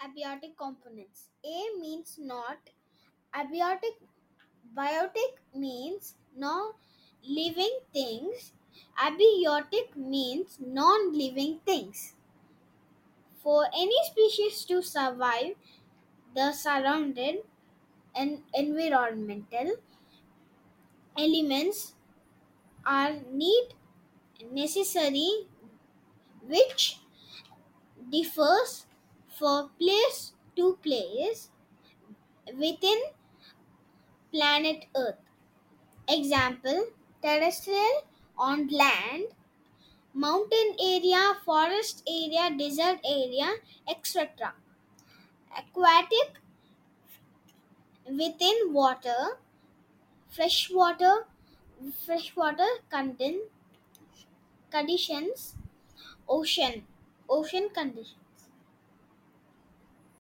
Abiotic components. A means not abiotic. Biotic means non living things. Abiotic means non living things. For any species to survive, the surrounded and environmental elements are need necessary, which differs for place to place within planet Earth. Example: terrestrial on land, mountain area, forest area, desert area, etc. Aquatic within water, freshwater, freshwater conditions, ocean, ocean condition.